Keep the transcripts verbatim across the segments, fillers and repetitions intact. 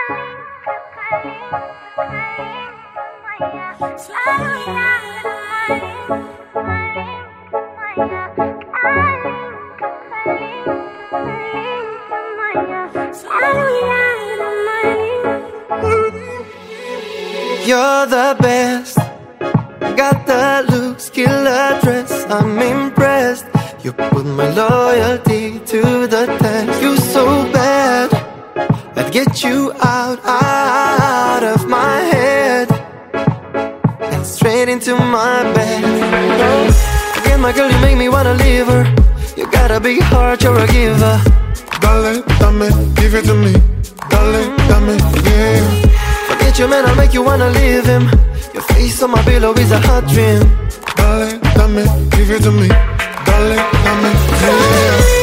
You're the best. Got the look, skill, address. I'm impressed. You put my loyalty to the test. You're so bad. I'd get you out, out of my head and straight into my bed. Again, my girl, you make me wanna leave her. You got a big heart, you're a giver. Dale, dame, give it to me. Dale, dame, yeah. Forget your man, I'll make you wanna leave him. Your face on my pillow is a hot dream. Dale, dame, give it to me. Dale, dame, yeah.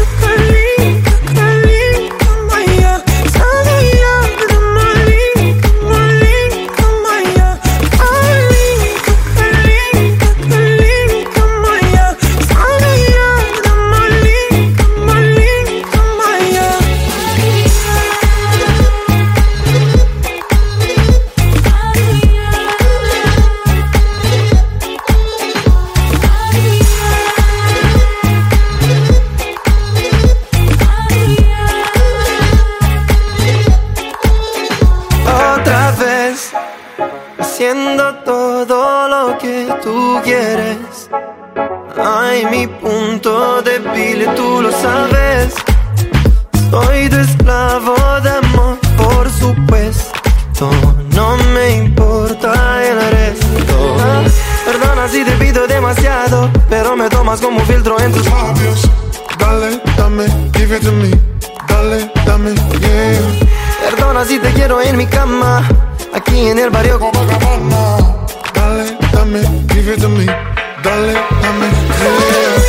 Haciendo todo lo que tú quieres. Ay, mi punto débil, tú lo sabes. Soy tu esclavo de amor, por supuesto. No me importa el resto. Perdona si te pido demasiado, pero me tomas como un filtro en tus labios. Dale, dame, give it to me. Dale, dame, yeah. Perdona si te quiero en mi cama, aquí en el barrio Copacabana. Dale, dame, give it to me. Dale, dame, yeah.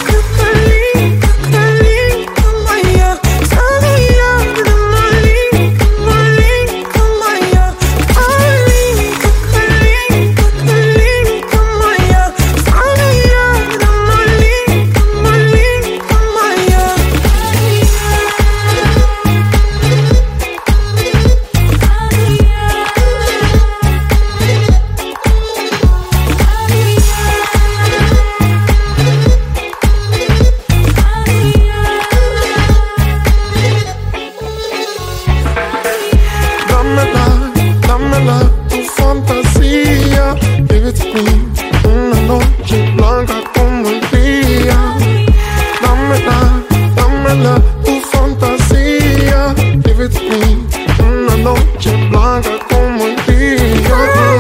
Tu fantasía, give it to me. Una noche blanca como el día. Dámela, dámela, tu fantasía, give it to me. Una noche blanca como el día.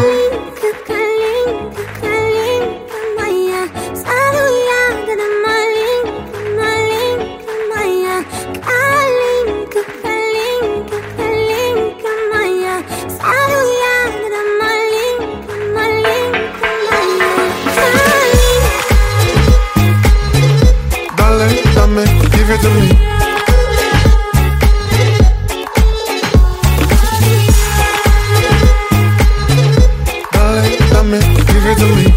Give it to me. Dale, dame, give it to me.